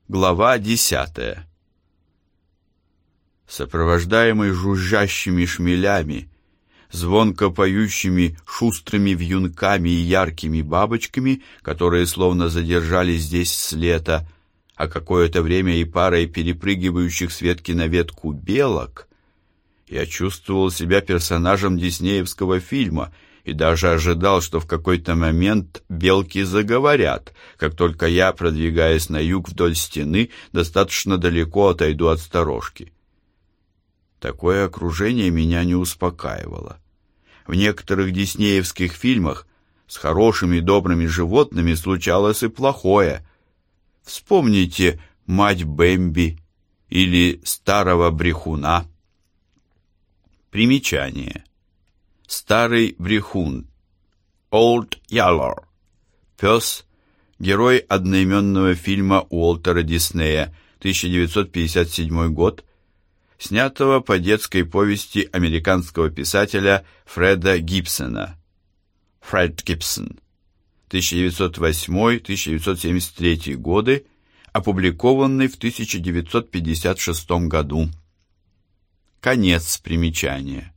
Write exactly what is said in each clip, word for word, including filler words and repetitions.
Глава десятая. Сопровождаемый жужжащими шмелями, звонко поющими шустрыми вьюнками и яркими бабочками, которые словно задержались здесь с лета, а какое-то время и парой перепрыгивающих с ветки на ветку белок, я чувствовал себя персонажем диснеевского фильма и даже ожидал, что в какой-то момент белки заговорят, как только я, продвигаясь на юг вдоль стены, достаточно далеко отойду от сторожки. Такое окружение меня не успокаивало. В некоторых диснеевских фильмах с хорошими добрыми животными случалось и плохое. Вспомните «Мать Бэмби» или «Старого брехуна». Примечание. Старый брехун. Old Yeller. Пес, герой одноименного фильма Уолтера Диснея, тысяча девятьсот пятьдесят седьмой год, снятого по детской повести американского писателя Фреда Гибсона. Фред Гибсон. тысяча девятьсот восьмой — тысяча девятьсот семьдесят третий годы, опубликованный в тысяча девятьсот пятьдесят шестом году. Конец примечания.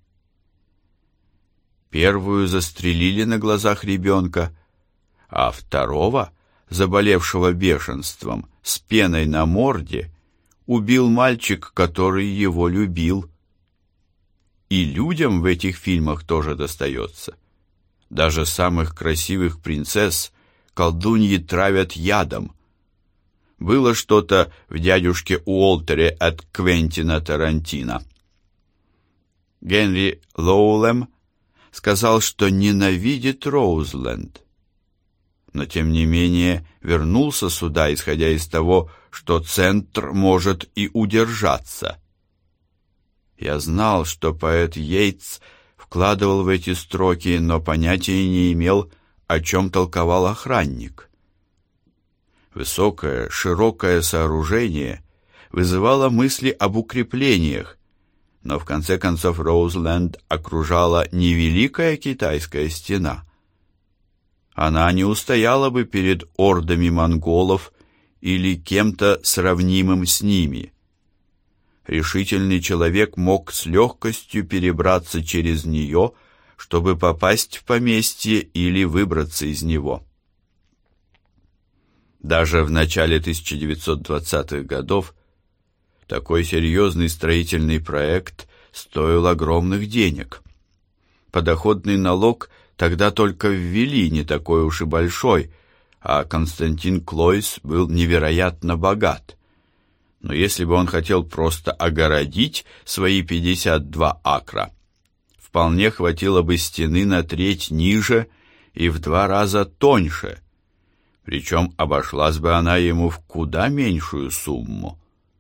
Первую застрелили на глазах ребенка, а второго, заболевшего бешенством, с пеной на морде, убил мальчик, который его любил. И людям в этих фильмах тоже достается. Даже самых красивых принцесс колдуньи травят ядом. Было что-то в «Дядюшке Уолтере» от Квентина Тарантино. Генри Лоулем сказал, что ненавидит Роузленд, но тем не менее вернулся сюда, исходя из того, что центр может и удержаться. Я знал, что поэт Йейтс вкладывал в эти строки, но понятия не имел, о чем толковал охранник. Высокое, широкое сооружение вызывало мысли об укреплениях, но в конце концов Роузленд окружала не Великая Китайская стена. Она не устояла бы перед ордами монголов или кем-то сравнимым с ними. Решительный человек мог с легкостью перебраться через нее, чтобы попасть в поместье или выбраться из него. Даже в начале тысяча девятьсот двадцатых годов такой серьезный строительный проект стоил огромных денег. Подоходный налог тогда только ввели, не такой уж и большой, а Константин Клойс был невероятно богат. Но если бы он хотел просто огородить свои пятьдесят два акра, вполне хватило бы стены на треть ниже и в два раза тоньше, причем обошлась бы она ему в куда меньшую сумму.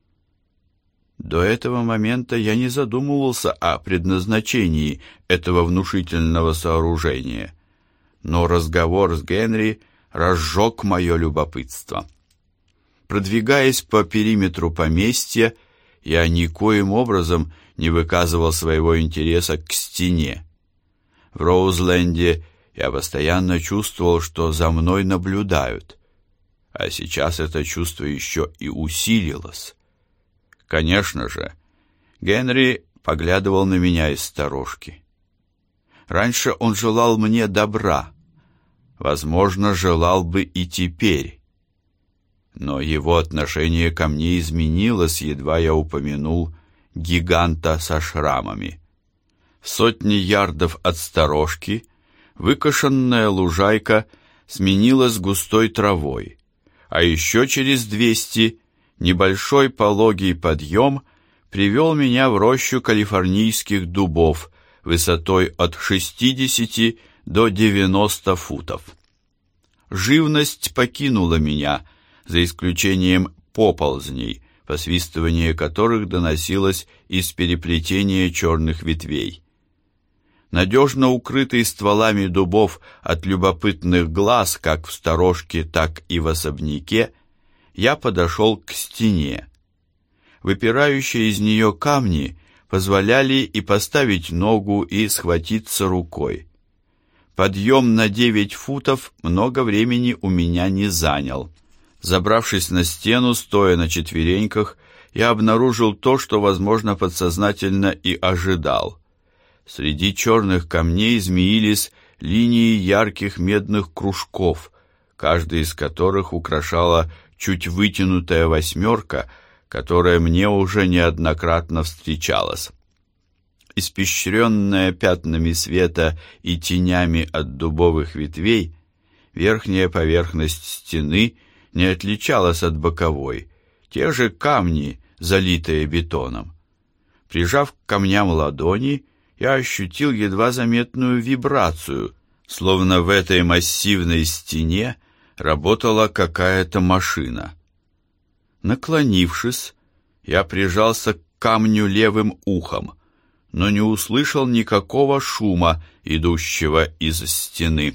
До этого момента я не задумывался о предназначении этого внушительного сооружения, но разговор с Генри разжег мое любопытство. Продвигаясь по периметру поместья, я никоим образом не выказывал своего интереса к стене. В Роузленде я постоянно чувствовал, что за мной наблюдают, а сейчас это чувство еще и усилилось. Конечно же, Генри поглядывал на меня из сторожки. Раньше он желал мне добра, возможно, желал бы и теперь. Но его отношение ко мне изменилось, едва я упомянул гиганта со шрамами. В сотни ярдов от сторожки выкошенная лужайка сменилась густой травой, а еще через двести небольшой пологий подъем привел меня в рощу калифорнийских дубов высотой от шестидесяти до девяноста футов. Живность покинула меня, за исключением поползней, посвистывание которых доносилось из переплетения черных ветвей. Надежно укрытый стволами дубов от любопытных глаз, как в сторожке, так и в особняке, я подошел к стене. Выпирающие из нее камни позволяли и поставить ногу, и схватиться рукой. Подъем на девять футов много времени у меня не занял. Забравшись на стену, стоя на четвереньках, я обнаружил то, что, возможно, подсознательно и ожидал. Среди черных камней змеились линии ярких медных кружков, каждый из которых украшала чуть вытянутая восьмерка, которая мне уже неоднократно встречалась. Испещренная пятнами света и тенями от дубовых ветвей, верхняя поверхность стены не отличалась от боковой, те же камни, залитые бетоном. Прижав к камням ладони, я ощутил едва заметную вибрацию, словно в этой массивной стене работала какая-то машина. Наклонившись, я прижался к камню левым ухом, но не услышал никакого шума, идущего из стены.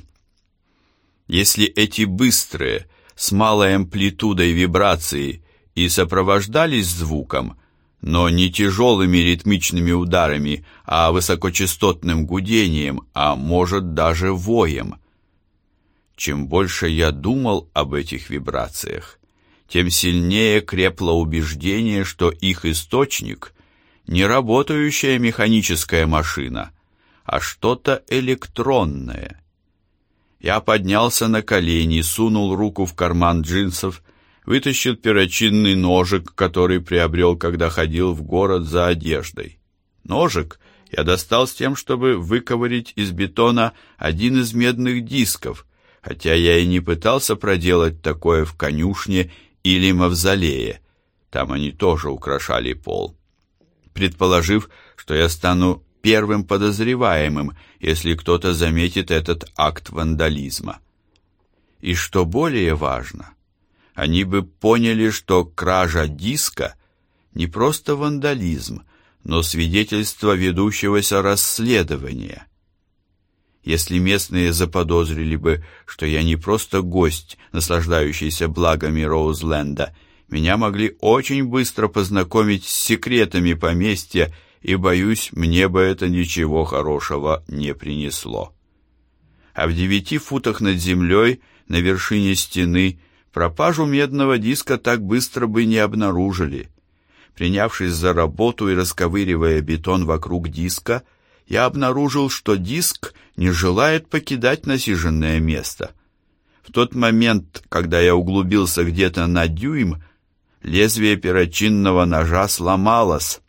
Если эти быстрые, с малой амплитудой вибрации и сопровождались звуком, но не тяжелыми ритмичными ударами, а высокочастотным гудением, а может даже воем. Чем больше я думал об этих вибрациях, тем сильнее крепло убеждение, что их источник не работающая механическая машина, а что-то электронное. Я поднялся на колени, сунул руку в карман джинсов, вытащил перочинный ножик, который приобрел, когда ходил в город за одеждой. Ножик я достал с тем, чтобы выковырять из бетона один из медных дисков, хотя я и не пытался проделать такое в конюшне или мавзолее. Там они тоже украшали пол. Предположив, что я стану первым подозреваемым, если кто-то заметит этот акт вандализма. И что более важно, они бы поняли, что кража диска не просто вандализм, но свидетельство ведущегося расследования. Если местные заподозрили бы, что я не просто гость, наслаждающийся благами Роузленда, меня могли очень быстро познакомить с секретами поместья, и, боюсь, мне бы это ничего хорошего не принесло. А в девяти футах над землей, на вершине стены, пропажу медного диска так быстро бы не обнаружили. Принявшись за работу и расковыривая бетон вокруг диска, я обнаружил, что диск не желает покидать насиженное место. В тот момент, когда я углубился где-то на дюйм, лезвие перочинного ножа сломалось.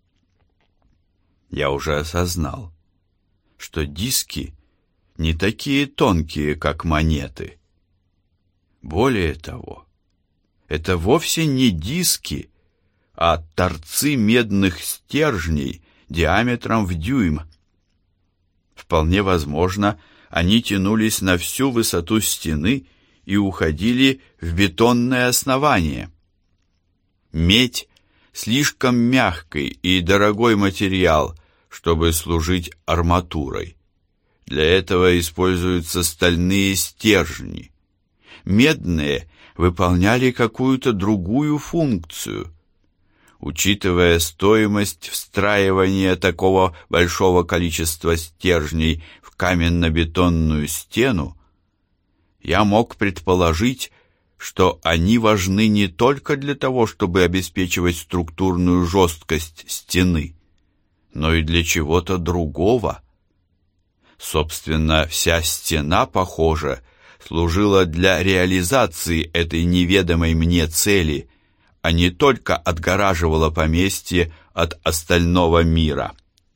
Я уже осознал, что диски не такие тонкие, как монеты. Более того, это вовсе не диски, а торцы медных стержней диаметром в дюйм. Вполне возможно, они тянулись на всю высоту стены и уходили в бетонное основание. Медь — слишком мягкий и дорогой материал, чтобы служить арматурой. Для этого используются стальные стержни. Медные выполняли какую-то другую функцию. Учитывая стоимость встраивания такого большого количества стержней в каменно-бетонную стену, я мог предположить, что они важны не только для того, чтобы обеспечивать структурную жесткость стены, но и для чего-то другого. Собственно, вся стена, похоже, служила для реализации этой неведомой мне цели, а не только отгораживала поместье от остального мира.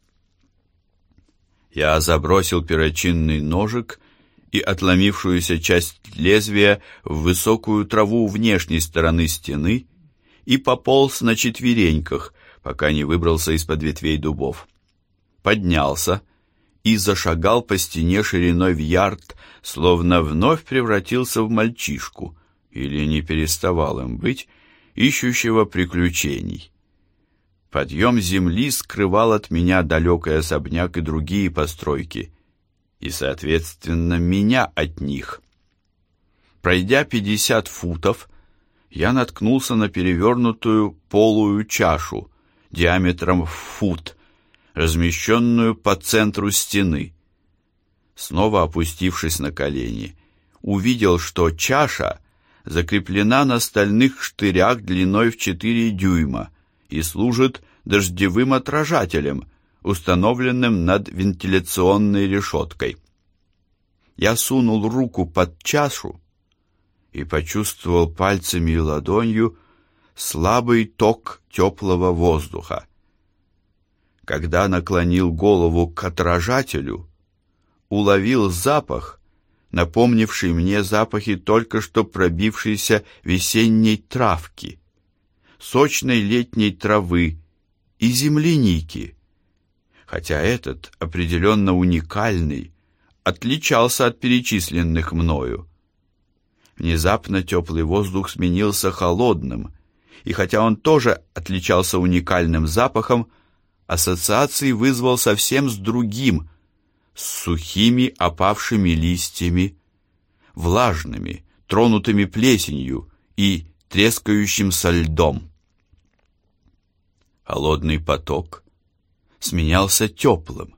Я забросил перочинный ножик и отломившуюся часть лезвия в высокую траву внешней стороны стены и пополз на четвереньках, пока не выбрался из-под ветвей дубов. Поднялся и зашагал по стене шириной в ярд, словно вновь превратился в мальчишку, или не переставал им быть, ищущего приключений. Подъем земли скрывал от меня далекий особняк и другие постройки, и, соответственно, меня от них. Пройдя пятьдесят футов, я наткнулся на перевернутую полую чашу диаметром в фут, размещенную по центру стены. Снова опустившись на колени, увидел, что чаша закреплена на стальных штырях длиной в четыре дюйма и служит дождевым отражателем, установленным над вентиляционной решеткой. Я сунул руку под чашу и почувствовал пальцами и ладонью слабый ток теплого воздуха. Когда наклонил голову к отражателю, уловил запах, напомнивший мне запахи только что пробившейся весенней травки, сочной летней травы и земляники, хотя этот, определенно уникальный, отличался от перечисленных мною. Внезапно теплый воздух сменился холодным, и хотя он тоже отличался уникальным запахом, ассоциации вызвал совсем с другим, с сухими опавшими листьями, влажными, тронутыми плесенью и трескающимся льдом. Холодный поток сменялся теплым,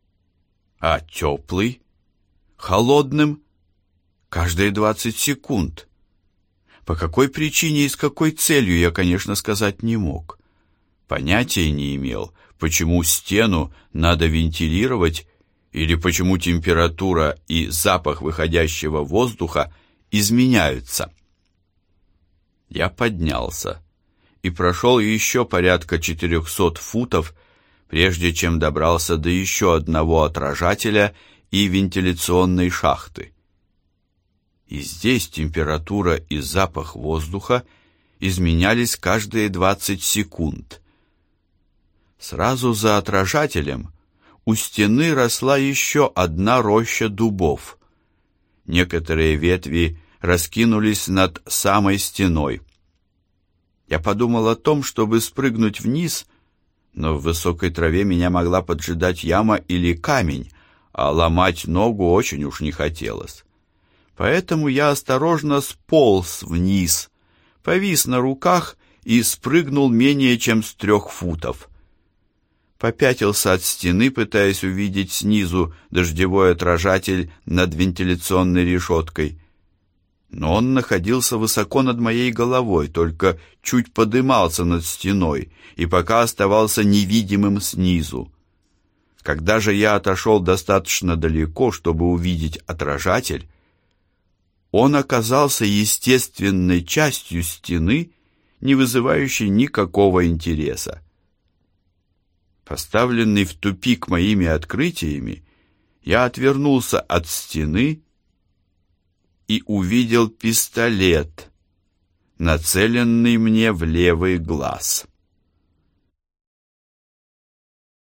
а теплый — холодным каждые двадцать секунд. По какой причине и с какой целью, я, конечно, сказать не мог. Понятия не имел, почему стену надо вентилировать или почему температура и запах выходящего воздуха изменяются. Я поднялся и прошел еще порядка четырехсот футов, прежде чем добрался до еще одного отражателя и вентиляционной шахты. И здесь температура и запах воздуха изменялись каждые двадцать секунд. Сразу за отражателем у стены росла еще одна роща дубов. Некоторые ветви раскинулись над самой стеной. Я подумал о том, чтобы спрыгнуть вниз, но в высокой траве меня могла поджидать яма или камень, а ломать ногу очень уж не хотелось. Поэтому я осторожно сполз вниз, повис на руках и спрыгнул менее чем с трех футов. Попятился от стены, пытаясь увидеть снизу дождевой отражатель над вентиляционной решеткой. Но он находился высоко над моей головой, только чуть подымался над стеной и пока оставался невидимым снизу. Когда же я отошел достаточно далеко, чтобы увидеть отражатель, он оказался естественной частью стены, не вызывающей никакого интереса. Поставленный в тупик моими открытиями, я отвернулся от стены и увидел пистолет, нацеленный мне в левый глаз.